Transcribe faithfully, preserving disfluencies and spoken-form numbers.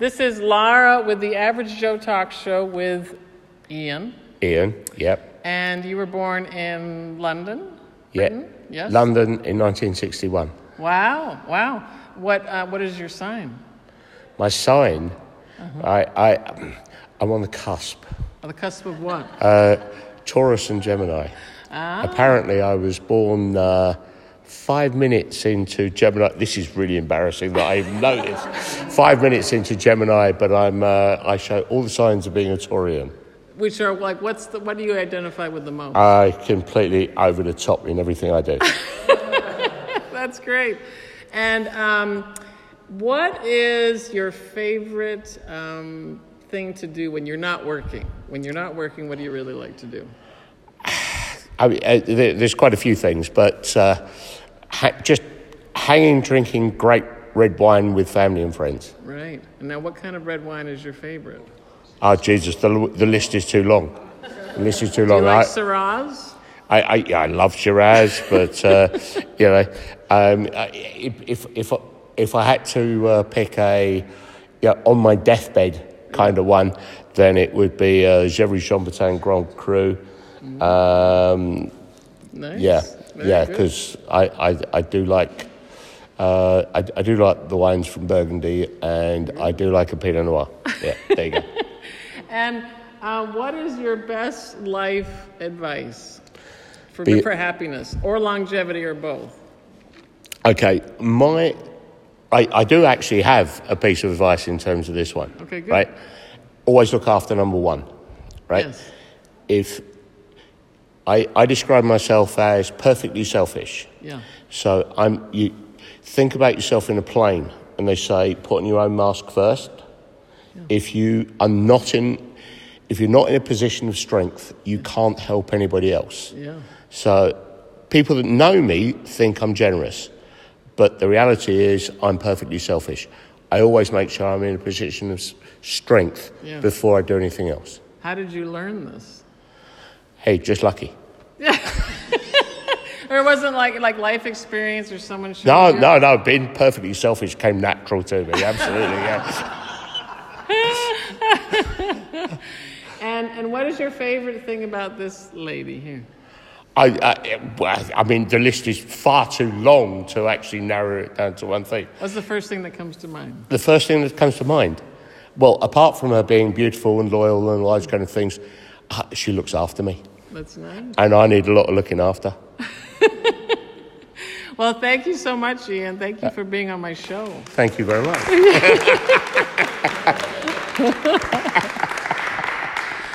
This is Lara with the Average Joe Talk Show with Ian. Ian, yep. And you were born in London? Yeah. Britain? Yes. London in nineteen sixty-one. Wow, wow. What uh, what is your sign? My sign, Uh-huh. I, I, I'm on the cusp. On the cusp of what? Uh, Taurus and Gemini. Ah. Apparently, I was born uh, five minutes into Gemini. This is really embarrassing that I even know this. Five minutes into Gemini, but I'm uh, I show all the signs of being a Taurian. Which are like, what's the, what do you identify with the most? I completely over the top in everything I do. That's great. And um, what is your favorite um, thing to do when you're not working? When you're not working, what do you really like to do? I mean, uh, there, there's quite a few things, but uh, ha- just hanging, drinking great red wine with family and friends. Right. And now what kind of red wine is your favorite? Oh, Jesus, the, the list is too long. The list is too Do long. you like I, Syrahs? I, I, yeah, I love Shiraz, but, uh, you know, um, if, if, if, if I had to uh, pick a, yeah, on my deathbed kind of one, then it would be uh, Gevrey Chambertin Grand Cru. Um, Nice. yeah, Very yeah, good. because I, I, I do like, uh, I, I do like the wines from Burgundy, and I do like a Pinot Noir. Yeah, there you go. And uh, what is your best life advice for Be- for happiness or longevity or both? Okay, my, I, I do actually have a piece of advice in terms of this one. Okay, good. Right, always look after number one. Right, Yes. if I, I describe myself as perfectly selfish. Yeah. So I'm you think about yourself in a plane, and they say put on your own mask first. Yeah. If you are not in, if you're not in a position of strength, you can't help anybody else. Yeah. So people that know me think I'm generous, but the reality is I'm perfectly selfish. I always make sure I'm in a position of s- strength Yeah. before I do anything else. How did you learn this? Hey, just lucky. Or it wasn't like like life experience or someone showed No, you? no, no. Being perfectly selfish came natural to me. Absolutely, yeah. And and what is your favorite thing about this lady here? I, I, well, I mean, the list is far too long to actually narrow it down to one thing. What's the first thing that comes to mind? The first thing that comes to mind, well, apart from her being beautiful and loyal and all those kind of things, uh, she looks after me. That's nice. And I need a lot of looking after. Well, thank you so much, Ian. Thank you for being on my show. Thank you very much.